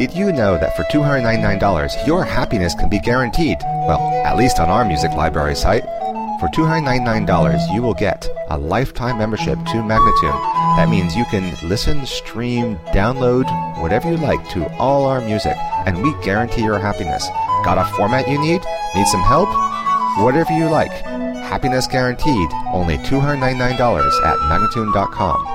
Did you know that for $299, your happiness can be guaranteed? Well, at least on our music library site. For $299, you will get a lifetime membership to Magnatune. That means you can listen, stream, download, whatever you like to all our music, and we guarantee your happiness. Got a format you need? Need some help? Whatever you like. Happiness guaranteed. Only $299 at Magnatune.com.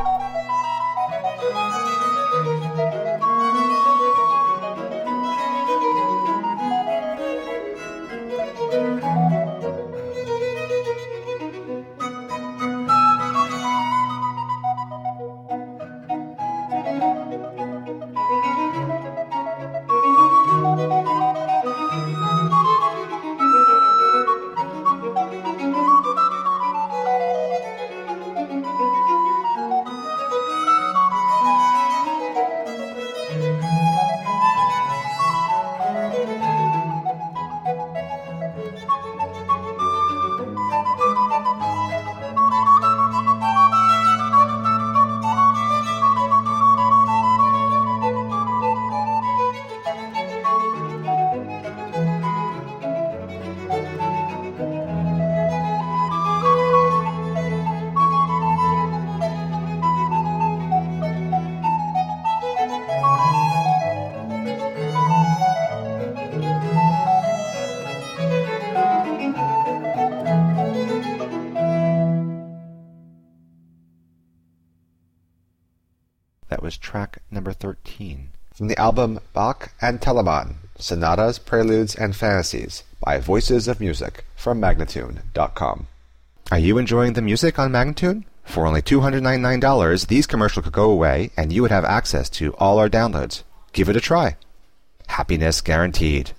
That was track number 13 from the album Bach and Telemann, Sonatas, Preludes, and Fantasies by Voices of Music from Magnatune.com. Are you enjoying the music on Magnatune? For only $299, these commercials could go away and you would have access to all our downloads. Give it a try. Happiness guaranteed.